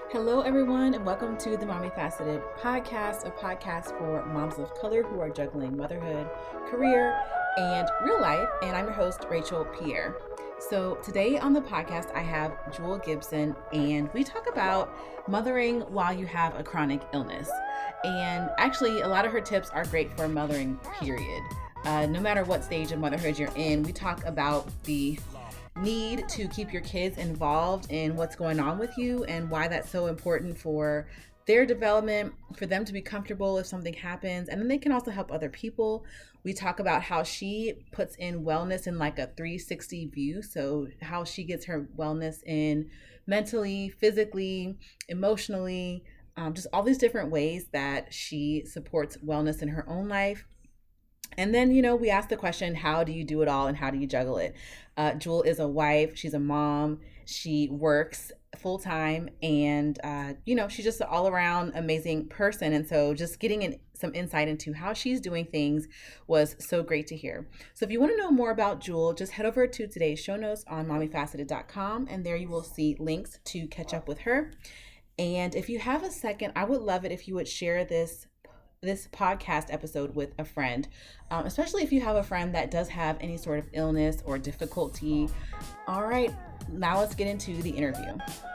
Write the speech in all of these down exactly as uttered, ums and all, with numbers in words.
Hello, everyone, and welcome to the Mommy Faceted podcast, a podcast for moms of color who are juggling motherhood, career, and real life. And I'm your host, Rachel Pierre. So today on the podcast, I have Jewel Gibson, and we talk about mothering while you have a chronic illness. And actually, a lot of her tips are great for mothering, period. Uh, no matter what stage of motherhood you're in, we talk about the need to keep your kids involved in what's going on with you and why that's so important for their development, for them to be comfortable if something happens, and then they can also help other people. We talk about how she puts in wellness in like a three sixty view, so how she gets her wellness in mentally, physically, emotionally, um, just all these different ways that she supports wellness in her own life. And then, you know, we asked the question, how do you do it all and how do you juggle it? Uh, Jewel is a wife, she's a mom, she works full time, and, uh, you know, she's just an all around amazing person. And so just getting in, some insight into how she's doing things was so great to hear. So if you want to know more about Jewel, just head over to today's show notes on mommy faceted dot com, and there you will see links to catch up with her. And if you have a second, I would love it if you would share this this podcast episode with a friend, um, especially if you have a friend that does have any sort of illness or difficulty. All right, now let's get into the interview.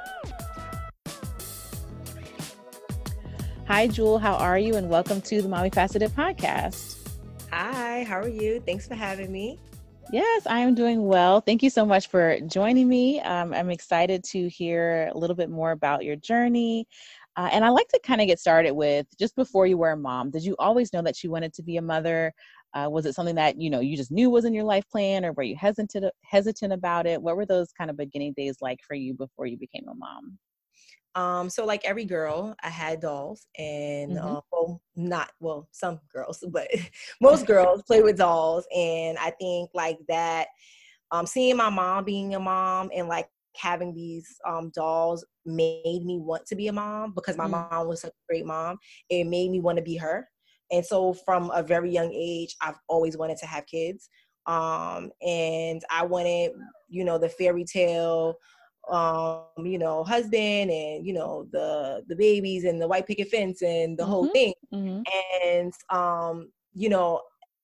Hi, Jewel. How are you? And welcome to the Mommy Faceted podcast. Hi, how are you? Thanks for having me. Yes, I am doing well. Thank you so much for joining me. Um, I'm excited to hear a little bit more about your journey. Uh, and I like to kind of get started with just before you were a mom, did you always know that you wanted to be a mother? Uh, was it something that, you know, you just knew was in your life plan, or were you hesitant, hesitant about it? What were those kind of beginning days like for you before you became a mom? Um, so like every girl, I had dolls, and Mm-hmm. uh, well, not well, some girls, but most girls play with dolls. And I think like that, um, seeing my mom being a mom and like having these um, dolls made me want to be a mom because my Mm. mom was such a great mom. It made me want to be her. And so from a very young age, I've always wanted to have kids. Um, and I wanted, you know, the fairy tale, um, you know, husband and, you know, the, the babies and the white picket fence and the whole Mm-hmm. thing. Mm-hmm. And, um, you know,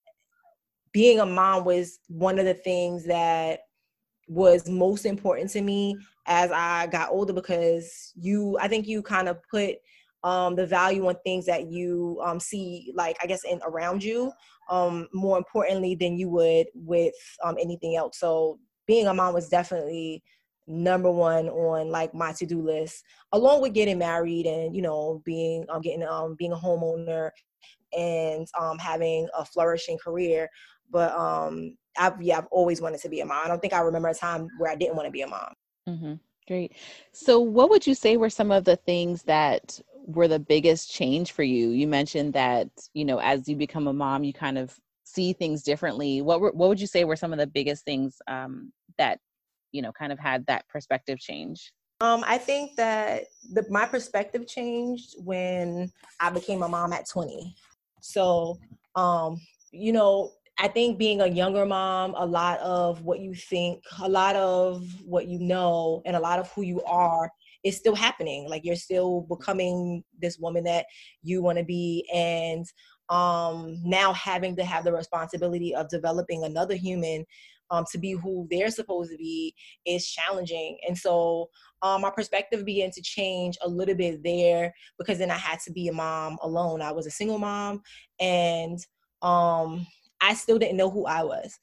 being a mom was one of the things that was most important to me as I got older, because you, I think you kind of put um, the value on things that you um, see, like, I guess, in around you, um, more importantly than you would with um, anything else. So being a mom was definitely number one on like my to-do list, along with getting married and, you know, being, um, getting, um, being a homeowner and um, having a flourishing career. But um, I've, yeah, I've always wanted to be a mom. I don't think I remember a time where I didn't want to be a mom. Mm-hmm. Great. So what would you say were some of the things that were the biggest change for you? You mentioned that, you know, as you become a mom, you kind of see things differently. What were, what would you say were some of the biggest things um, that, you know, kind of had that perspective change? Um, I think that the, my perspective changed when I became a mom at twenty. So, um, you know, I think being a younger mom, a lot of what you think, a lot of what you know, and a lot of who you are is still happening. Like you're still becoming this woman that you want to be. And um, now having to have the responsibility of developing another human um, to be who they're supposed to be is challenging. And so um, my perspective began to change a little bit there, because then I had to be a mom alone. I was a single mom, and um, I still didn't know who I was.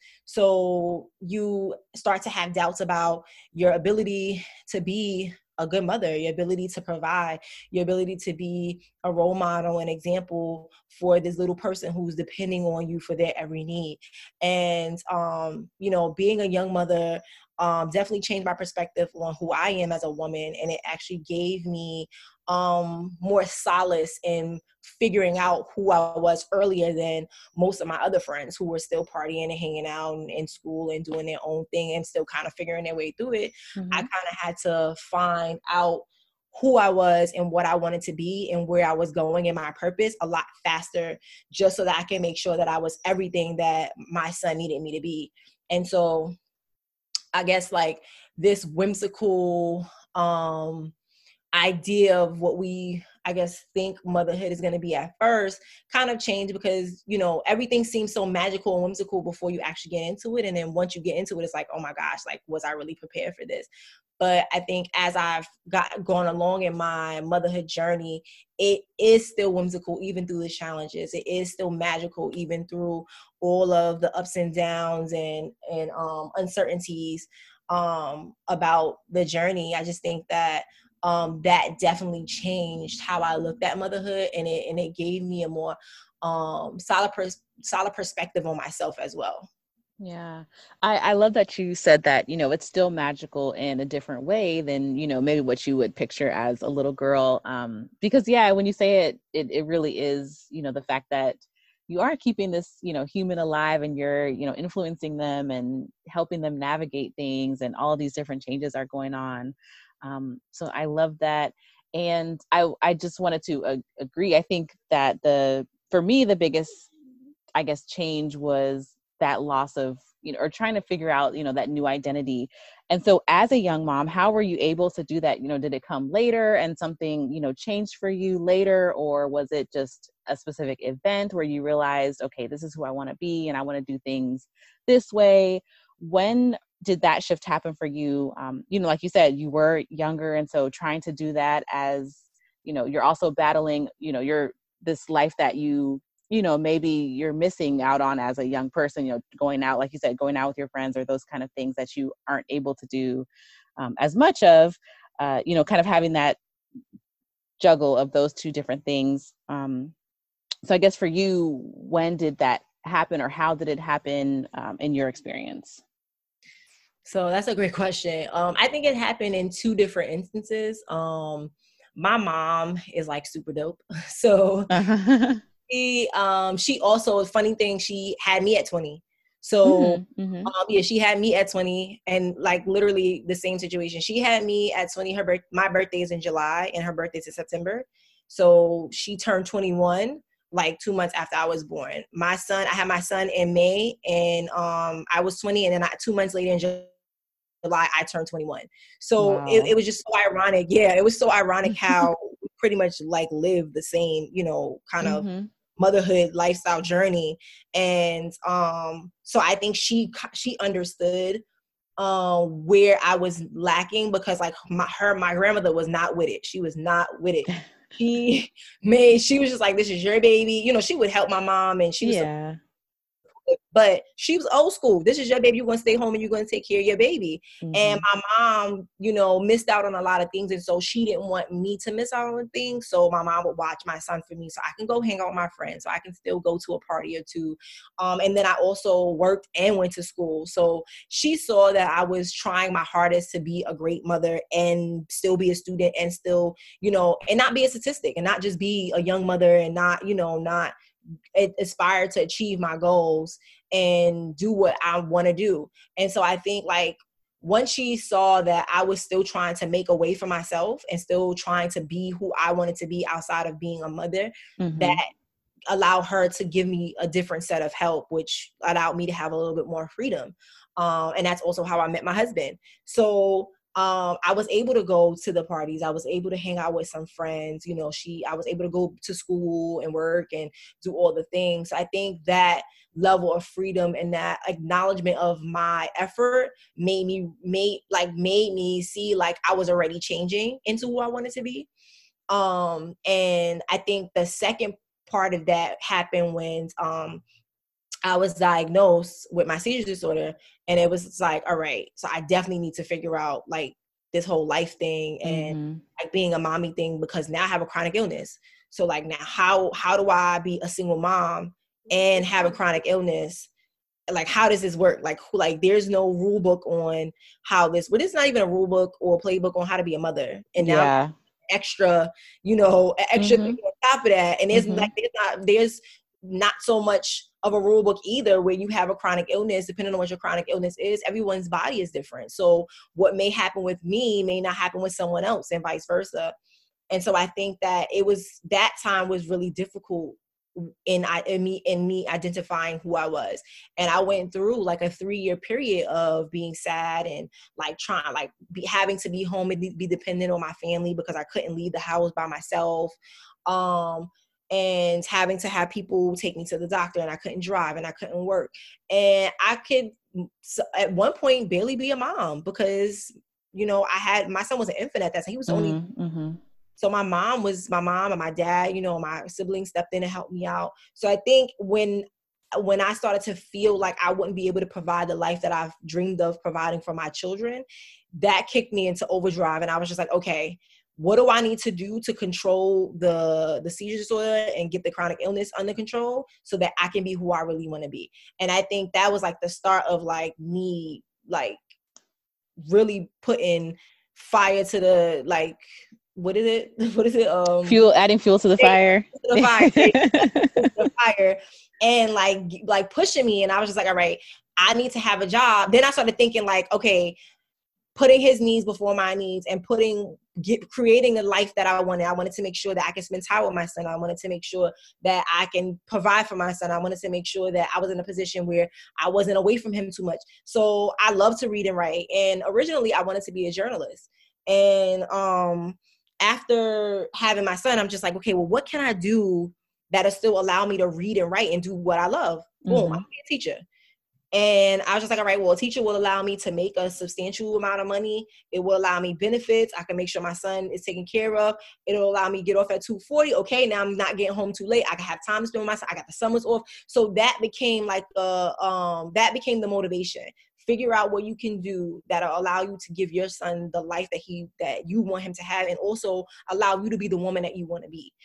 So you start to have doubts about your ability to be a good mother, your ability to provide, your ability to be a role model and example for this little person who's depending on you for their every need. And, um, you know, being a young mother um, definitely changed my perspective on who I am as a woman. And it actually gave me um, more solace in figuring out who I was earlier than most of my other friends who were still partying and hanging out and in school and doing their own thing and still kind of figuring their way through it. Mm-hmm. I kind of had to find out who I was and what I wanted to be and where I was going and my purpose a lot faster, just so that I can make sure that I was everything that my son needed me to be. And so I guess like this whimsical, um, idea of what we, I guess, think motherhood is going to be at first kind of changed because, you know, everything seems so magical and whimsical before you actually get into it. And then once you get into it, it's like, oh my gosh, like, was I really prepared for this? But I think as I've got gone along in my motherhood journey, it is still whimsical, even through the challenges. It is still magical, even through all of the ups and downs and, and um, uncertainties um, about the journey. I just think that um, that definitely changed how I looked at motherhood, and it and it gave me a more um, solid pers- solid perspective on myself as well. Yeah. I, I love that you said that, you know, it's still magical in a different way than, you know, maybe what you would picture as a little girl. Um, because yeah, when you say it, it, it really is, you know, the fact that you are keeping this, you know, human alive, and you're, you know, influencing them and helping them navigate things, and all these different changes are going on. Um, so I love that. And I, I just wanted to uh, agree. I think that the, for me, the biggest, I guess, change was that loss of, you know, or trying to figure out, you know, that new identity. And so as a young mom, how were you able to do that? You know, did it come later and something, you know, changed for you later? Or was it just a specific event where you realized, okay, this is who I want to be and I want to do things this way? When did that shift happen for you? Um, you know, like you said, you were younger. And so trying to do that as, you know, you're also battling, you know, you're this life that you you know, maybe you're missing out on as a young person, you know, going out, like you said, going out with your friends, or those kind of things that you aren't able to do um, as much of, uh, you know, kind of having that juggle of those two different things. Um, so I guess for you, when did that happen, or how did it happen um, in your experience? So that's a great question. Um, I think it happened in two different instances. Um, my mom is like super dope. So She um she also, a funny thing, she had me at twenty. So Mm-hmm, mm-hmm. um yeah, she had me at twenty, and like literally the same situation. She had me at twenty. Her birth my birthday is in July and her birthday's in September. So she turned twenty-one like two months after I was born. My son, I had my son in May, and um I was twenty, and then I, two months later in July I turned twenty-one. So it, Wow. it was just so ironic. Yeah, it was so ironic how we pretty much like live the same, you know, kind of Mm-hmm. motherhood lifestyle journey. And um so I think she she understood um where I was lacking, because like my her my grandmother was not with it. She was not with it. She made she was just like, this is your baby. You know, she would help my mom, and she was, Yeah. but she was old school. This is your baby. You're going to stay home and you're going to take care of your baby. And Mm-hmm. my mom, you know, missed out on a lot of things. And so she didn't want me to miss out on things. So my mom would watch my son for me so I can go hang out with my friends, so I can still go to a party or two. Um, and then I also worked and went to school. So she saw that I was trying my hardest to be a great mother and still be a student and still, you know, and not be a statistic and not just be a young mother and not, you know, not aspire to achieve my goals and do what I want to do. And so I think like once she saw that I was still trying to make a way for myself and still trying to be who I wanted to be outside of being a mother, that Mm-hmm. allowed her to give me a different set of help, which allowed me to have a little bit more freedom. Um, and that's also how I met my husband. So um, I was able to go to the parties. I was able to hang out with some friends. You know, she, I was able to go to school and work and do all the things. I think that level of freedom and that acknowledgement of my effort made me, made like, made me see like I was already changing into who I wanted to be. Um, and I think the second part of that happened when um, I was diagnosed with my seizure disorder. And it was like, all right, so I definitely need to figure out like this whole life thing and Mm-hmm. like being a mommy thing, because now I have a chronic illness. So like now how how do I be a single mom and have a chronic illness? Like, how does this work? Like, who, like, there's no rule book on how this, but it's not even a rule book or a playbook on how to be a mother. And now I'm Yeah. extra, you know, extra thing Mm-hmm. on top of that. And it's Mm-hmm. like, there's not, there's not so much of a rule book either where you have a chronic illness. Depending on what your chronic illness is, everyone's body is different. So what may happen with me may not happen with someone else, and vice versa. And so I think that it was, that time was really difficult in I in me in me identifying who I was. And I went through like a three year period of being sad and like trying like be having to be home and be dependent on my family because I couldn't leave the house by myself. Um, and having to have people take me to the doctor, and I couldn't drive and I couldn't work. And I could at one point barely be a mom because, you know, I had, my son was an infant at that time. He was only, mm-hmm. So my mom was, my mom and my dad, you know, my siblings stepped in and helped me out. So I think when, when I started to feel like I wouldn't be able to provide the life that I've dreamed of providing for my children, that kicked me into overdrive. And I was just like, okay, what do I need to do to control the, the seizure disorder and get the chronic illness under control so that I can be who I really want to be? And I think that was like the start of like me, like really putting fire to the, like, what is it? What is it? Um, fuel, adding fuel to the fire. To the fire. To the fire. And like, like pushing me. And I was just like, all right, I need to have a job. Then I started thinking like, okay, putting his needs before my needs and putting, get, creating a life that I wanted. I wanted to make sure that I could spend time with my son. I wanted to make sure that I can provide for my son. I wanted to make sure that I was in a position where I wasn't away from him too much. So I love to read and write. And originally I wanted to be a journalist. And um, after having my son, I'm just like, okay, well, what can I do that'll still allow me to read and write and do what I love? Boom, mm-hmm. I'm gonna be a teacher. And I was just like, all right, well, a teacher will allow me to make a substantial amount of money. It will allow me benefits. I can make sure my son is taken care of. It'll allow me to get off at two forty. Okay, now I'm not getting home too late. I can have time to spend with my son. I got the summers off. So that became like the, um, that became the motivation. Figure out what you can do that'll allow you to give your son the life that he, that you want him to have, and also allow you to be the woman that you want to be.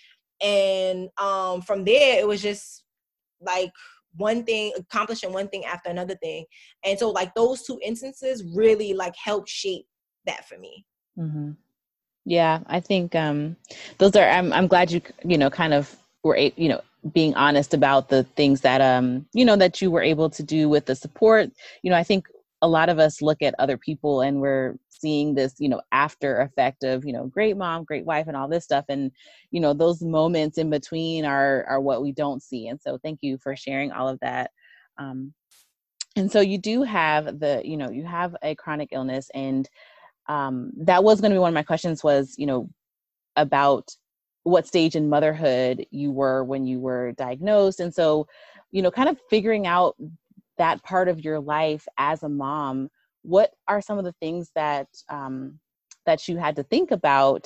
And um, from there, it was just like, one thing, accomplishing one thing after another thing. And so like those two instances really like helped shape that for me. Mm-hmm. Yeah, I think um, those are, I'm, I'm glad you, you know, kind of were, you know, being honest about the things that, um, you know, that you were able to do with the support. You know, I think a lot of us look at other people and we're seeing this, you know, after effect of, you know, great mom, great wife, and all this stuff. And, you know, those moments in between are, are what we don't see. And so thank you for sharing all of that. Um, and so you do have the, you know, you have a chronic illness, and um, that was going to be one of my questions was, you know, about what stage in motherhood you were when you were diagnosed. And so, you know, kind of figuring out that part of your life as a mom, what are some of the things that um, that you had to think about?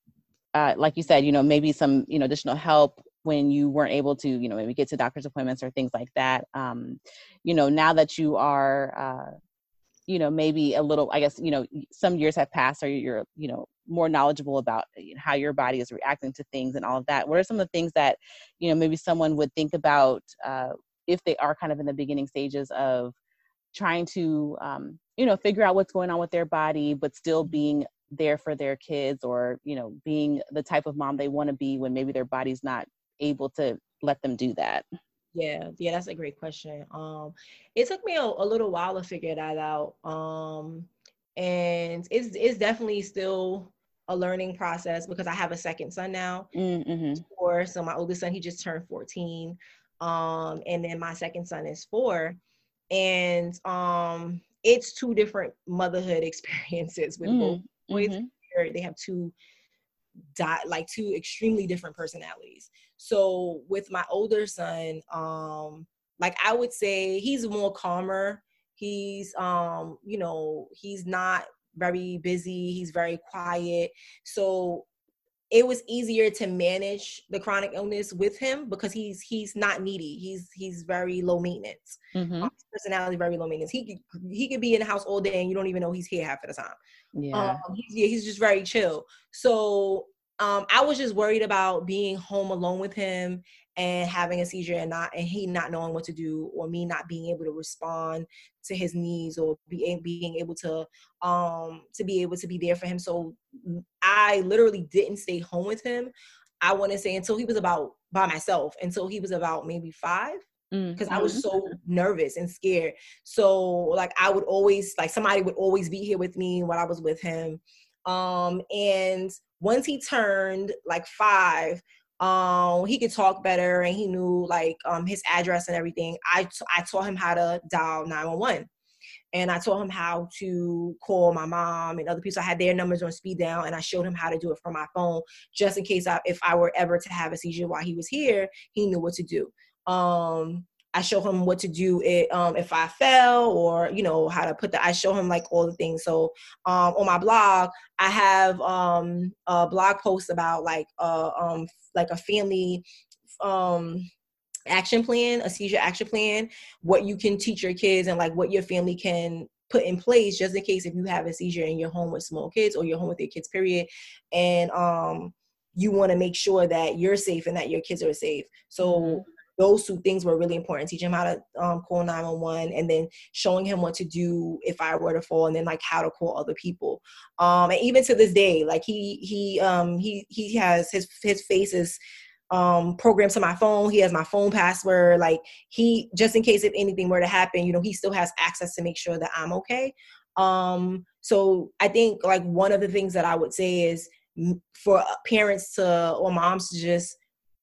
Uh, like you said, you know, maybe some, you know, additional help when you weren't able to, you know, maybe get to doctor's appointments or things like that. Um, you know, now that you are, uh, you know, maybe a little, I guess, you know, some years have passed, or you're, you know, more knowledgeable about how your body is reacting to things and all of that. What are some of the things that, you know, maybe someone would think about uh, if they are kind of in the beginning stages of trying to, um, you know, figure out what's going on with their body, but still being there for their kids, or, you know, being the type of mom they want to be when maybe their body's not able to let them do that? Yeah, yeah, that's a great question. Um, it took me a, a little while to figure that out. Um, and it's it's definitely still a learning process because I have a second son now. Mm-hmm. Four, so my oldest son, he just turned fourteen. Um, and then my second son is four. And um, it's two different motherhood experiences with mm-hmm. both boys. Mm-hmm. They have two di- like two extremely different personalities. So with my older son, um, like I would say he's more calmer. He's, um, you know, he's not very busy. He's very quiet. So it was easier to manage the chronic illness with him because he's he's not needy. He's he's very low maintenance. Mm-hmm. Um, his personality is very low maintenance. He could he could be in the house all day and you don't even know he's here half of the time. Yeah, um, he's, yeah, he's just very chill. So um, I was just worried about being home alone with him and having a seizure and not and he not knowing what to do, or me not being able to respond to his needs, or be, being able to um to be able to be there for him. So I literally didn't stay home with him, I want to say, until he was about by myself, until he was about maybe five, because mm-hmm. I was so nervous and scared. So like I would always, like somebody would always be here with me when I was with him. Um, and once he turned like five, Um, he could talk better and he knew like um, his address and everything. I, t- I taught him how to dial nine one one. And I taught him how to call my mom and other people. So I had their numbers on speed dial, and I showed him how to do it from my phone, just in case I, if I were ever to have a seizure while he was here, he knew what to do. Um, I show him what to do it, um, if I fell, or, you know, how to put the, I show him like all the things. So um, on my blog, I have um, a blog post about like, uh, um, like a family, um, action plan, a seizure action plan, what you can teach your kids and like what your family can put in place just in case if you have a seizure in your home with small kids or you're home with your kids, period. And um, you want to make sure that you're safe and that your kids are safe. So mm-hmm. those two things were really important. Teaching him how to um, call nine one one, and then showing him what to do if I were to fall, and then like how to call other people. Um, and even to this day, like he he um, he he has his his face is um, programmed to my phone. He has my phone password. Like he, just in case if anything were to happen, you know, he still has access to make sure that I'm okay. Um, so I think like one of the things that I would say is for parents to, or moms to just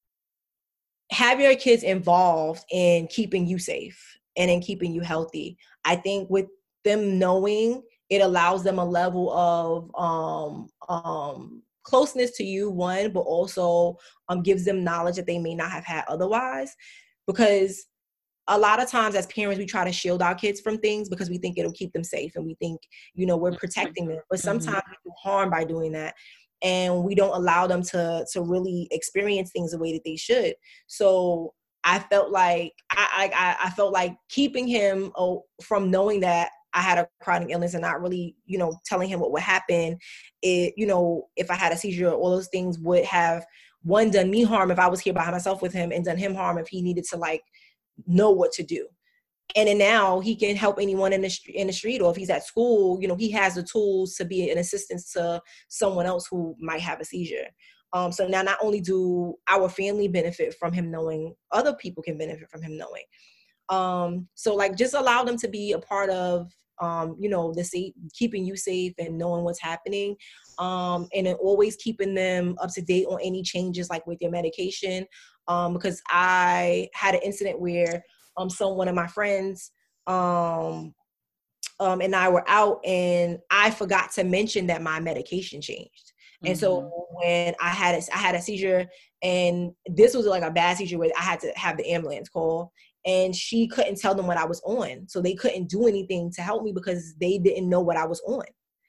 have your kids involved in keeping you safe and in keeping you healthy. I think with them knowing, it allows them a level of um, um, closeness to you, one, but also um, gives them knowledge that they may not have had otherwise. Because a lot of times as parents, we try to shield our kids from things because we think it'll keep them safe. And we think, you know, we're protecting them. But sometimes mm-hmm. we do harm by doing that. And we don't allow them to to really experience things the way that they should. So I felt like I I, I felt like keeping him oh, from knowing that I had a chronic illness and not really, you know, telling him what would happen. It, you know, if I had a seizure, all those things would have, one, done me harm if I was here by myself with him, and done him harm if he needed to like know what to do. And then now he can help anyone in the street, in the street, or if he's at school, you know, he has the tools to be an assistance to someone else who might have a seizure. Um, so now not only do our family benefit from him knowing, other people can benefit from him knowing. Um, so like just allow them to be a part of, um, you know, the safe, keeping you safe and knowing what's happening. Um, and then always keeping them up to date on any changes, like with your medication. Um, because I had an incident where um, some, one of my friends um, um, and I were out, and I forgot to mention that my medication changed. And mm-hmm. so when I had a, I had a seizure, and this was like a bad seizure where I had to have the ambulance call, and she couldn't tell them what I was on. So they couldn't do anything to help me because they didn't know what I was on.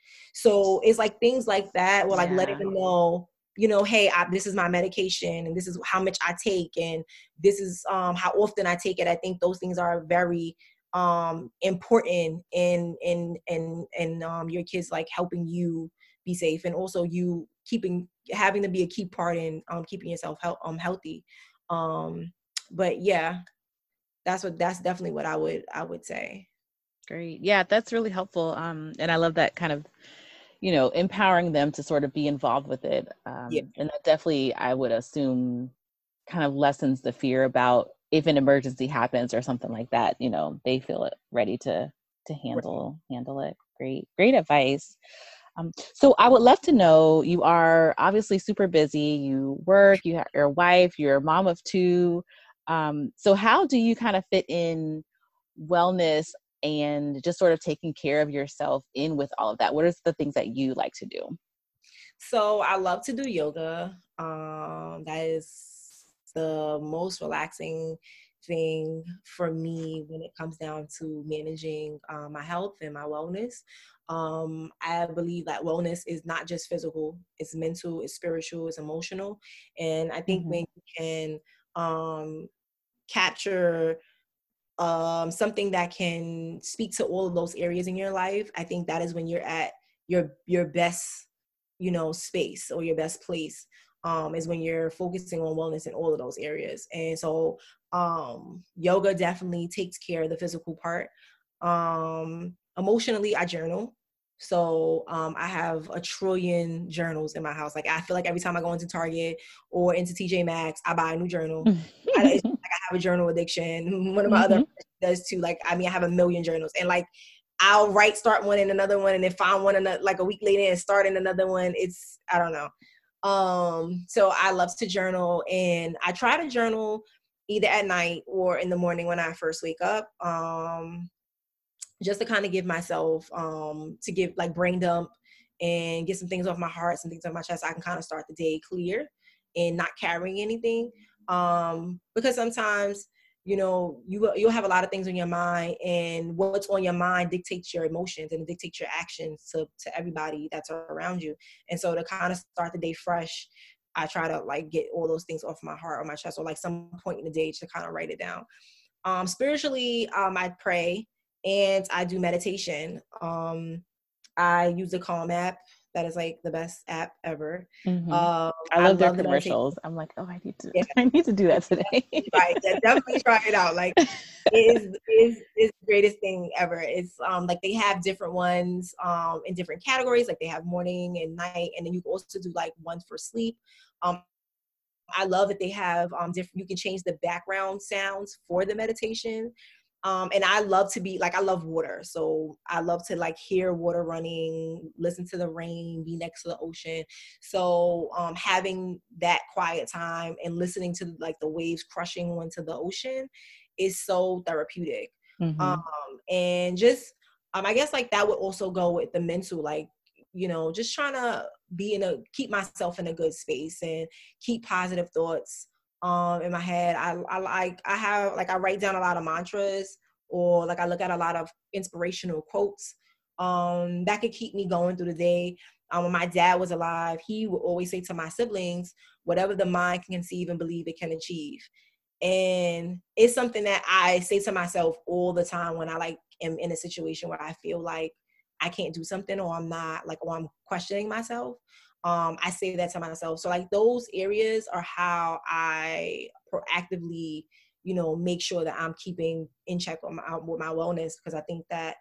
So it's like things like that, or like yeah. letting them know, you know, hey, I, this is my medication, and this is how much I take, and this is um, how often I take it. I think those things are very um, important in in in in um, your kids like helping you be safe, and also you keeping having to be a key part in um, keeping yourself he- um, healthy. Um, but yeah, that's what that's definitely what I would I would say. Great, yeah, that's really helpful, um, and I love that kind of, you know, empowering them to sort of be involved with it. Um, yeah. And that definitely, I would assume, kind of lessens the fear about if an emergency happens or something like that, you know, they feel it ready to to handle right. handle it. Great, great advice. Um, so I would love to know, you are obviously super busy, you work, you have your wife, you're a mom of two. Um, so how do you kind of fit in wellness and just sort of taking care of yourself in with all of that? What are the things that you like to do? So I love to do yoga. Um, that is the most relaxing thing for me when it comes down to managing uh, my health and my wellness. Um, I believe that wellness is not just physical, it's mental, it's spiritual, it's emotional. And I think mm-hmm. when you can um, capture um, something that can speak to all of those areas in your life, I think that is when you're at your your best, you know, space, or your best place, um, is when you're focusing on wellness in all of those areas. And so um, yoga definitely takes care of the physical part. Um, emotionally, I journal. So um, I have a trillion journals in my house. Like I feel like every time I go into Target or into T J Maxx, I buy a new journal. I, it's like I have a journal addiction. One of my mm-hmm. other does too. Like, I mean, I have a million journals, and like I'll write, start one and another one, and then find one another, like a week later and start in another one. It's, I don't know. Um, so I love to journal, and I try to journal either at night or in the morning when I first wake up. Um, just to kind of give myself, um, to give like brain dump and get some things off my heart, some things off my chest. So I can kind of start the day clear and not carrying anything. Um, because sometimes, you know, you, you'll have a lot of things on your mind, and what's on your mind dictates your emotions and it dictates your actions to, to everybody that's around you. And so to kind of start the day fresh, I try to like get all those things off my heart or my chest, or like some point in the day to kind of write it down. Um, spiritually, um, I pray and I do meditation. Um, I use the Calm app. That is like the best app ever. Mm-hmm. Um, I love I their love commercials. The I'm like, oh, I need to, yeah. I need to do that today. Right, yeah, definitely try it out. Like, it is is is the greatest thing ever. It's um like they have different ones um in different categories. Like they have morning and night, and then you can also do like one for sleep. Um, I love that they have um different. You can change the background sounds for the meditation. Um, and I love to be like, I love water. So I love to like hear water running, listen to the rain, be next to the ocean. So um, having that quiet time and listening to like the waves crushing onto the ocean is so therapeutic. Mm-hmm. Um, and just, um, I guess like that would also go with the mental, like, you know, just trying to be in a, keep myself in a good space and keep positive thoughts um in my head. I, I like I have like I write down a lot of mantras, or like I look at a lot of inspirational quotes um that could keep me going through the day. Um when my dad was alive, he would always say to my siblings, whatever the mind can conceive and believe, it can achieve. And it's something that I say to myself all the time when I like am in a situation where I feel like I can't do something, or I'm not like, or I'm questioning myself. Um, I say that to myself. So like those areas are how I proactively, you know, make sure that I'm keeping in check with my, with my wellness, because I think that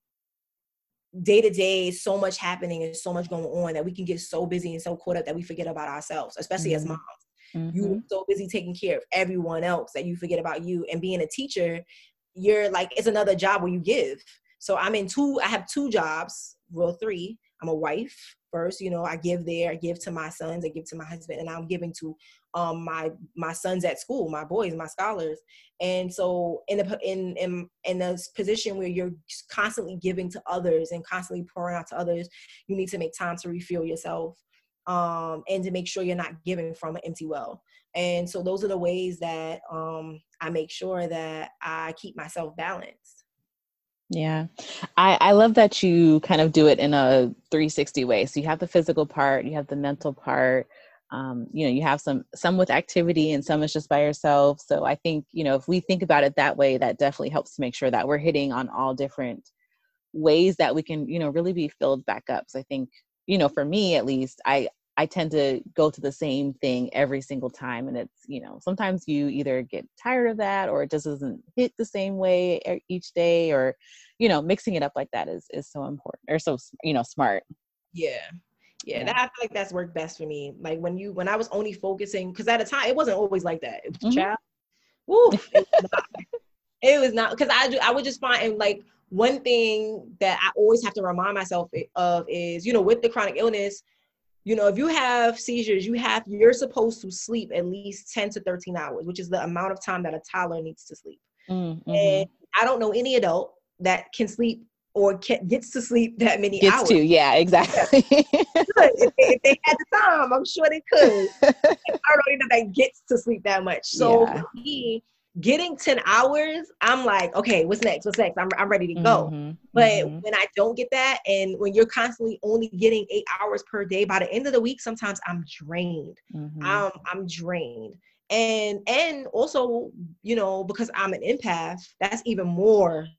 day to day, so much happening and so much going on that we can get so busy and so caught up that we forget about ourselves, especially mm-hmm. as moms. Mm-hmm. You're so busy taking care of everyone else that you forget about you. And being a teacher, you're like, it's another job where you give. So I'm in two, I have two jobs, well, three. I'm a wife first, you know, I give there, I give to my sons, I give to my husband, and I'm giving to um, my my sons at school, my boys, my scholars. And so in a, in in in a position where you're constantly giving to others and constantly pouring out to others, you need to make time to refuel yourself um, and to make sure you're not giving from an empty well. And so those are the ways that um, I make sure that I keep myself balanced. Yeah. I, I love that you kind of do it in a three sixty way. So you have the physical part, you have the mental part, um, you know, you have some, some with activity and some is just by yourself. So I think, you know, if we think about it that way, that definitely helps to make sure that we're hitting on all different ways that we can, you know, really be filled back up. So I think, you know, for me, at least, I, I tend to go to the same thing every single time. And it's, you know, sometimes you either get tired of that or it just doesn't hit the same way each day, or, you know, mixing it up like that is, is so important, or so, you know, smart. Yeah. Yeah. yeah. That, I feel like that's worked best for me. Like when you, when I was only focusing, cause at a time it wasn't always like that. It was mm-hmm. child. Woo, it was not, it was not, cause I do, I would just find, and like one thing that I always have to remind myself of is, you know, with the chronic illness, you know, if you have seizures, you have, you're supposed to sleep at least ten to thirteen hours, which is the amount of time that a toddler needs to sleep. Mm-hmm. And I don't know any adult that can sleep or can, gets to sleep that many gets hours. Gets to, yeah, exactly. if, they, if they had the time, I'm sure they could. I don't even know that gets to sleep that much. So yeah. for me, getting ten hours, I'm like, okay, what's next? What's next? I'm I'm ready to go. Mm-hmm, but mm-hmm. when I don't get that, and when you're constantly only getting eight hours per day, by the end of the week, sometimes I'm drained. Mm-hmm. I'm I'm drained. And and also, you know, because I'm an empath, that's even more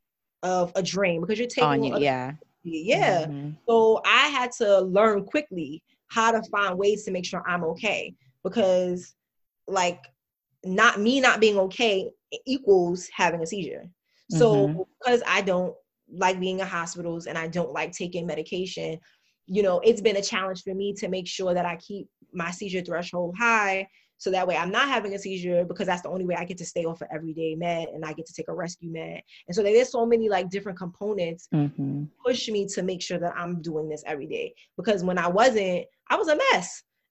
of a drain, because you're taking on you, yeah. Yeah. Mm-hmm. So I had to learn quickly how to find ways to make sure I'm okay, because like not me not being okay equals having a seizure. So mm-hmm. because I don't like being in hospitals and I don't like taking medication, you know, it's been a challenge for me to make sure that I keep my seizure threshold high, so that way I'm not having a seizure, because that's the only way I get to stay off an everyday med and I get to take a rescue med. And so there's so many like different components mm-hmm. push me to make sure that I'm doing this every day, because when I wasn't, I was a mess.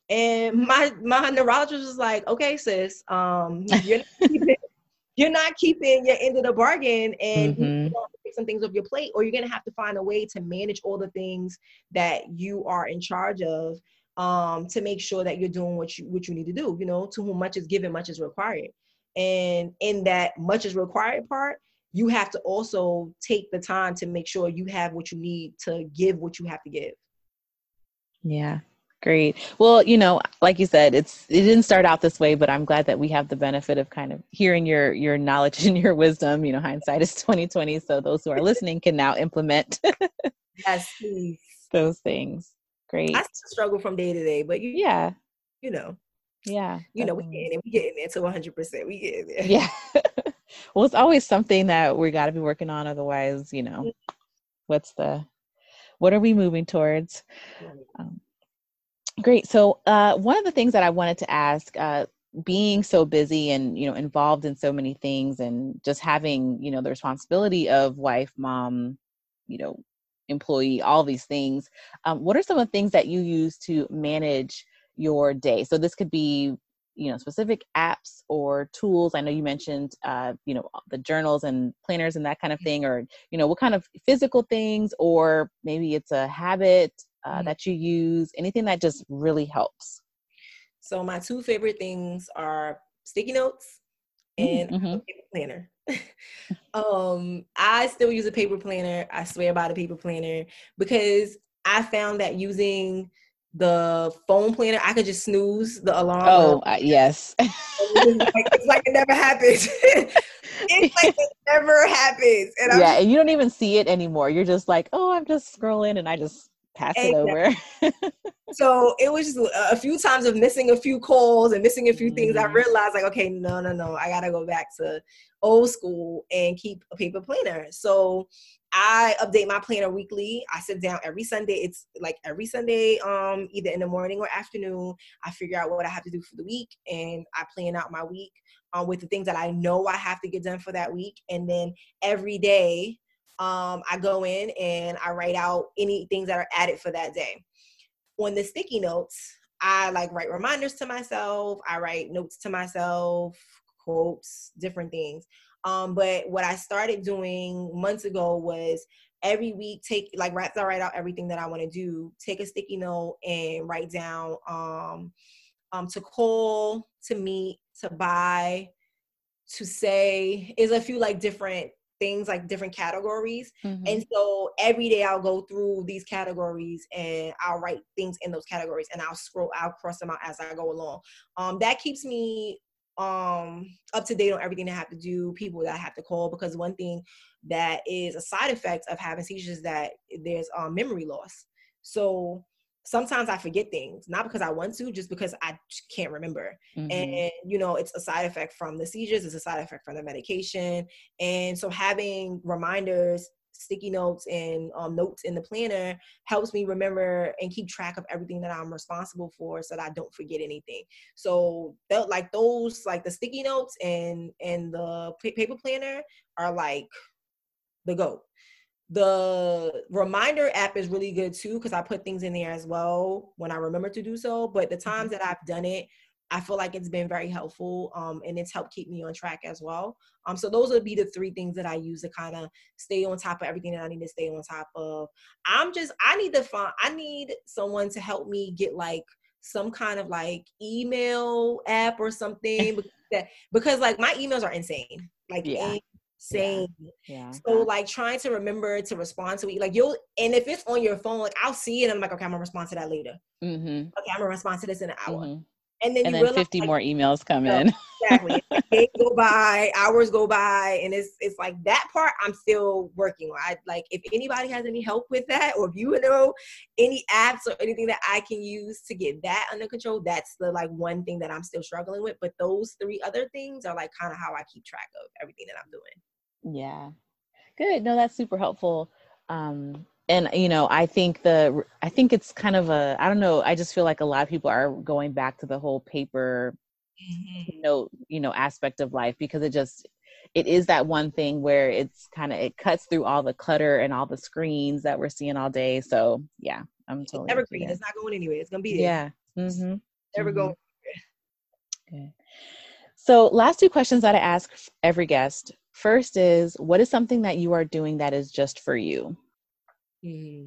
And my my neurologist was like, okay, sis, um, you're not keeping, you're not keeping your end of the bargain, and you Mm-hmm. have to take some things off your plate, or you're gonna have to find a way to manage all the things that you are in charge of, um, to make sure that you're doing what you what you need to do. You know, to whom much is given, much is required. And in that much is required part, you have to also take the time to make sure you have what you need to give what you have to give. Yeah. Great. Well, you know, like you said, it's it didn't start out this way, but I'm glad that we have the benefit of kind of hearing your your knowledge and your wisdom. You know, hindsight is twenty twenty, so those who are listening can now implement Yes, please. those things. I Great. still struggle from day to day, but you Yeah. you know, Yeah. you know, we Definitely. getting it, we getting there to one hundred percent. We getting there. Yeah. Well, it's always something that we got to be working on. Otherwise, you know, what's the what are we moving towards? Um, Great. So, uh, one of the things that I wanted to ask, uh, being so busy and, you know, involved in so many things and just having, you know, the responsibility of wife, mom, you know, employee, all these things, um, what are some of the things that you use to manage your day? So this could be, you know, specific apps or tools. I know you mentioned, uh, you know, the journals and planners and that kind of thing, or, you know, what kind of physical things, or maybe it's a habit uh, Mhm. that you use, anything that just really helps. So my two favorite things are sticky notes and Mm-hmm. a paper planner. um, I still use a paper planner. I swear by the paper planner because I found that using the phone planner, I could just snooze the alarm on. Oh, uh, yes. It's like, it's like it never happens. It's like it never happens. And I'm Yeah, just and you don't even see it anymore. You're just like, oh, I'm just scrolling and I just pass it exactly. over. So it was just a few times of missing a few calls and missing a few things. I Mm-hmm. realized like, okay, no, no, no, I gotta go back to old school and keep a paper planner. So I update my planner weekly. I sit down every Sunday. It's like every Sunday, um, either in the morning or afternoon. I figure out what I have to do for the week, and I plan out my week um, with the things that I know I have to get done for that week. And then every day, um, I go in and I write out any things that are added for that day. On the sticky notes, I like write reminders to myself. I write notes to myself, quotes, different things. Um, but what I started doing months ago was every week take like after I write out everything that I want to do, take a sticky note and write down um, um, to call, to meet, to buy, to say is a few like different things, like different categories. Mm-hmm. And so every day I'll go through these categories and I'll write things in those categories and I'll scroll, I'll cross them out as I go along. Um, that keeps me um up to date on everything I have to do, people that I have to call, because one thing that is a side effect of having seizures is that there's um, memory loss. So sometimes I forget things, not because I want to, just because I can't remember. Mm-hmm. And, you know, it's a side effect from the seizures, it's a side effect from the medication. And so having reminders, sticky notes, and um, notes in the planner helps me remember and keep track of everything that I'm responsible for so that I don't forget anything. So that, like those, like the sticky notes and, and the paper planner are like the GOAT. The reminder app is really good too, because I put things in there as well when I remember to do so. But the Mm-hmm. times that I've done it, I feel like it's been very helpful, um, and it's helped keep me on track as well. Um, so those would be the three things that I use to kind of stay on top of everything that I need to stay on top of. I'm just, I need to find, I need someone to help me get like some kind of like email app or something, because, that, because like my emails are insane, like Yeah. insane. Yeah. So like trying to remember to respond to it, like you'll, and if it's on your phone, like I'll see it and I'm like, okay, I'm gonna respond to that later. Mm-hmm. Okay, I'm gonna respond to this in an hour. Mm-hmm. And then And you then realize fifty like, more emails come no, in. exactly. Like, days go by, hours go by, and it's it's like that part I'm still working on. I like if anybody has any help with that, or if you know any apps or anything that I can use to get that under control, that's the like one thing that I'm still struggling with. But those three other things are like kind of how I keep track of everything that I'm doing. Yeah. Good. No, that's super helpful. Um, and you know, I think the I think it's kind of a I don't know. I just feel like a lot of people are going back to the whole paper Mm-hmm. note, you know, aspect of life, because it just it is that one thing where it's kind of it cuts through all the clutter and all the screens that we're seeing all day. So yeah, I'm It's totally with you evergreen. there. It's not going anywhere. It's gonna be there. Yeah. Mm-hmm. Never Mm-hmm. going. Okay. So last two questions that I ask every guest. First is, what is something that you are doing that is just for you? Hmm.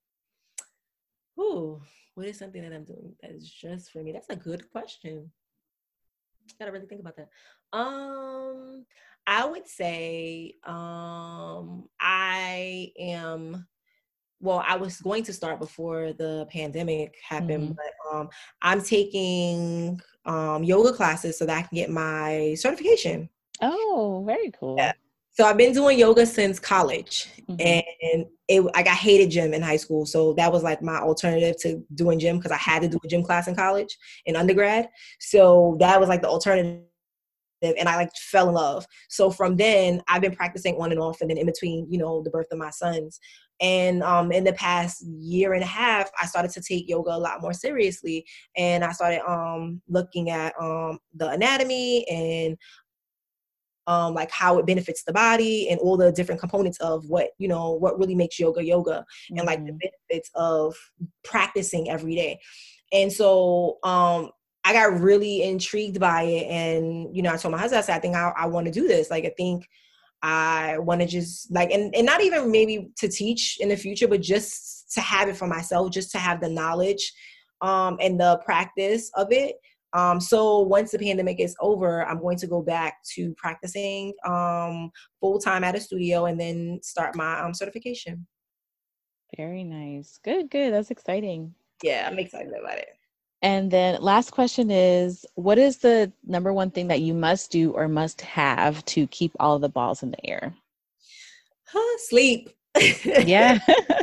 Ooh, what is something that I'm doing that is just for me? That's a good question. Gotta really think about that. Um, I would say um I am well, I was going to start before the pandemic happened, Mm-hmm. but um I'm taking um yoga classes so that I can get my certification. Oh, very Yeah. cool. So I've been doing yoga since college, Mm-hmm. and it like I hated gym in high school. So that was like my alternative to doing gym because I had to do a gym class in college in undergrad. So that was like the alternative, and I like fell in love. So from then I've been practicing on and off, and then in between, you know, the birth of my sons. And um, in the past year and a half, I started to take yoga a lot more seriously, and I started um, looking at um, the anatomy and um, like how it benefits the body and all the different components of what, you know, what really makes yoga yoga, and like the Mm-hmm. benefits of practicing every day. And so um, I got really intrigued by it. And, you know, I told my husband, I said, I think I, I want to do this. Like, I think I want to just like, and, and not even maybe to teach in the future, but just to have it for myself, just to have the knowledge um, and the practice of it. Um, so once the pandemic is over, I'm going to go back to practicing um, full time at a studio and then start my um, certification. Very nice. Good, good. That's exciting. Yeah, I'm excited about it. And then last question is, what is the number one thing that you must do or must have to keep all of the balls in the air? Huh, sleep. Yeah.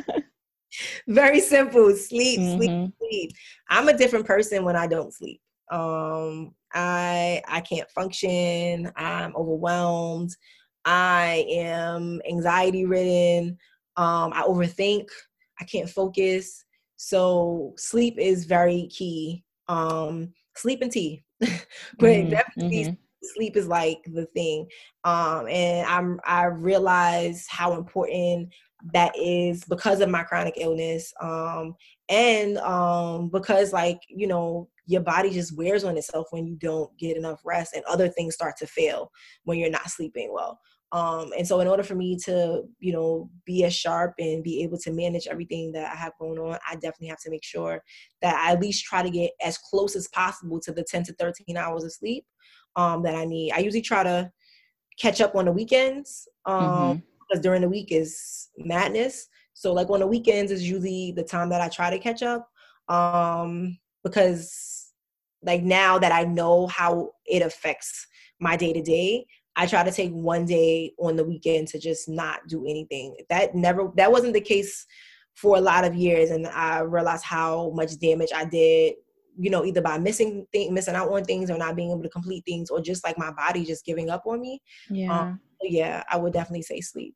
Very simple. Sleep, sleep, Mm-hmm. sleep. I'm a different person when I don't sleep. Um, I I can't function. I'm overwhelmed. I am anxiety ridden. Um, I overthink. I can't focus. So sleep is very key. Um, sleep and tea, but definitely Mm-hmm. sleep is like the thing. Um, and I'm I realize how important that is because of my chronic illness. Um, and um, because like, you know, your body just wears on itself when you don't get enough rest, and other things start to fail when you're not sleeping well. Um, and so in order for me to, you know, be as sharp and be able to manage everything that I have going on, I definitely have to make sure that I at least try to get as close as possible to the ten to thirteen hours of sleep um, that I need. I usually try to catch up on the weekends um, Mm-hmm. because during the week is madness. So like on the weekends is usually the time that I try to catch up um, because like now that I know how it affects my day to day, I try to take one day on the weekend to just not do anything. That never, that wasn't the case for a lot of years. And I realized how much damage I did, you know, either by missing things, missing out on things, or not being able to complete things, or just like my body just giving up on me. Um, Yeah. yeah, I would definitely say sleep.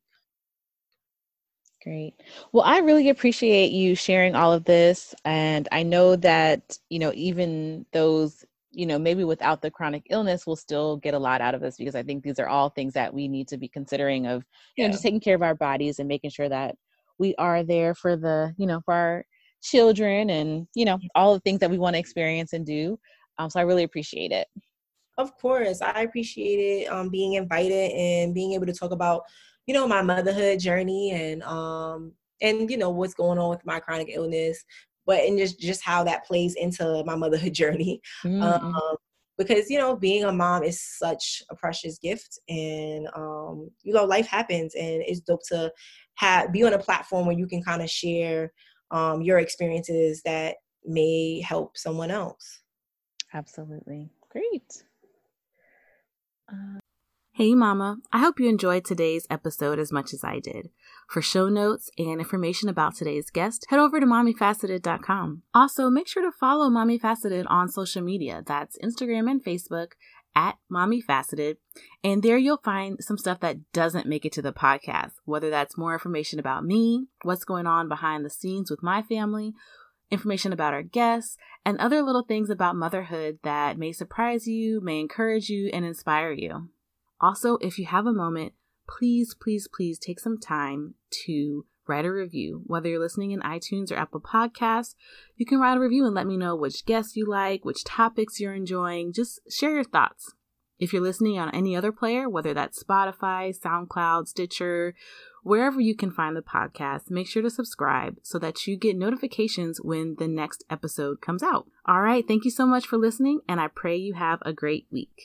Great. Well, I really appreciate you sharing all of this. And I know that, you know, even those, you know, maybe without the chronic illness, we'll still get a lot out of this, because I think these are all things that we need to be considering of, you know, Yeah, just taking care of our bodies and making sure that we are there for the, you know, for our children and, you know, all the things that we want to experience and do. Um, so I really appreciate it. of course. I appreciated um, being invited and being able to talk about, you know, my motherhood journey and, um, and, you know, what's going on with my chronic illness, but and just, just how that plays into my motherhood journey. Um, Mm-hmm. because, you know, being a mom is such a precious gift, and, um, you know, life happens, and it's dope to have, be on a platform where you can kind of share um, your experiences that may help someone else. Absolutely. Great. Hey mama, I hope you enjoyed today's episode as much as I did. For show notes and information about today's guest, head over to mommy faceted dot com. Also, make sure to follow Mommy Faceted on social media. That's Instagram and Facebook at Mommy Faceted. And there you'll find some stuff that doesn't make it to the podcast, whether that's more information about me, what's going on behind the scenes with my family, information about our guests, and other little things about motherhood that may surprise you, may encourage you, and inspire you. Also, if you have a moment, please, please, please take some time to write a review. Whether you're listening in iTunes or Apple Podcasts, you can write a review and let me know which guests you like, which topics you're enjoying. Just share your thoughts. If you're listening on any other player, whether that's Spotify, SoundCloud, Stitcher, wherever you can find the podcast, make sure to subscribe so that you get notifications when the next episode comes out. All right, thank you so much for listening, and I pray you have a great week.